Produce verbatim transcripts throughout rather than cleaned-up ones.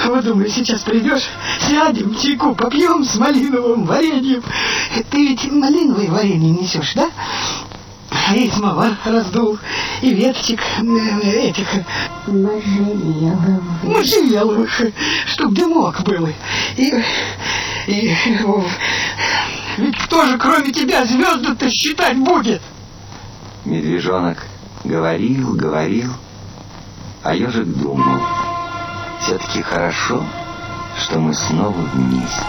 Вот думаю, сейчас придешь, сядем, чайку попьем с малиновым вареньем. Ты ведь малиновое варенье несешь, да? А и самовар раздул, и веточек этих можжевеловых, можжевеловых, чтоб дымок был. И, и ведь кто же, кроме тебя, звезды-то считать будет? Медвежонок говорил, говорил, а ежик думал: все-таки хорошо, что мы снова вместе.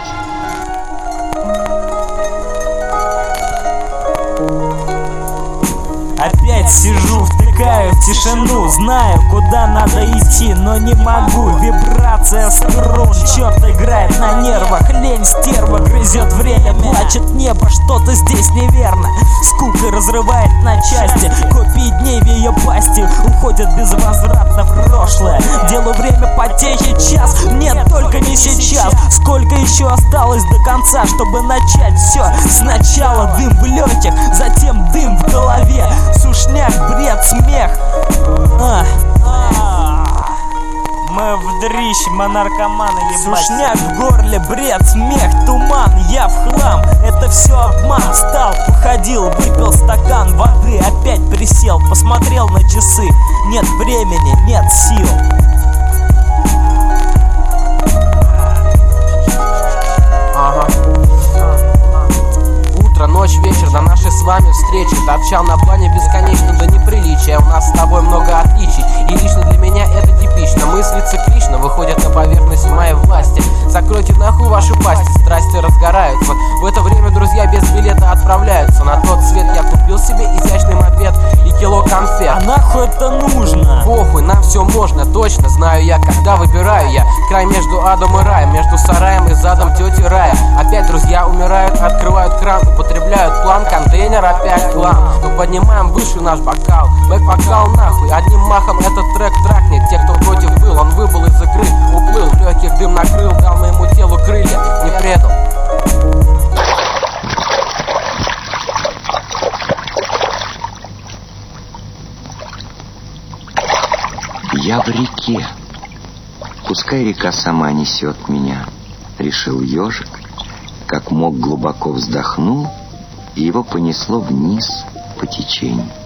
Опять сижу, втыкаю в тишину, знаю, куда надо идти, но не могу. Вибрация струн, черт играет на нервах. Лень стерва грызет время, плачет небо, что-то здесь неверно. Скука разрывает на части, копии дней в ее пасти уходят безвозвратно в прошлое. Делу время потехи час, нет, только не сейчас. Сколько еще осталось до конца, чтобы начать все сначала? Дым в легких, затем дым в голове. Сушняк, бред, смех. а. Мы в дрищ, мы наркоманы, ебать. Сушняк в горле, бред, смех, туман. Я в хлам, это все обман. Встал, походил, выпил стакан воды. Опять присел, посмотрел на часы. Нет времени, нет сил. Ага. Утро, ночь, вечер, до нашей с вами встречи. Торчал на плане бесконечно до неприличия. У нас с тобой много отличий, и лично для меня это типично. Мысли циклично выходят на поверхность моей власти. Закройте нахуй ваши пасти, страсти разгораются. В это время друзья без билета отправляются. На тот свет я купил себе изящный мопед и кило конфет. А нахуй это нужно? Похуй, нам все можно, точно знаю я, когда выбираю я край между адом и раем, между сараем и задом тети Рая. Опять друзья умирают, открывают кран, употребляют план, контейнер опять клан. Мы поднимаем выше наш бокал, бэк-вокал нахуй, одним махом этот трек трахнет. Те, кто против был, он выбыл из игры, уплыл, в легких дым накрыл, дал моему телу крылья, не предал. Я в реке, пускай река сама несет меня, решил ежик, как мог глубоко вздохнул, и его понесло вниз по течению.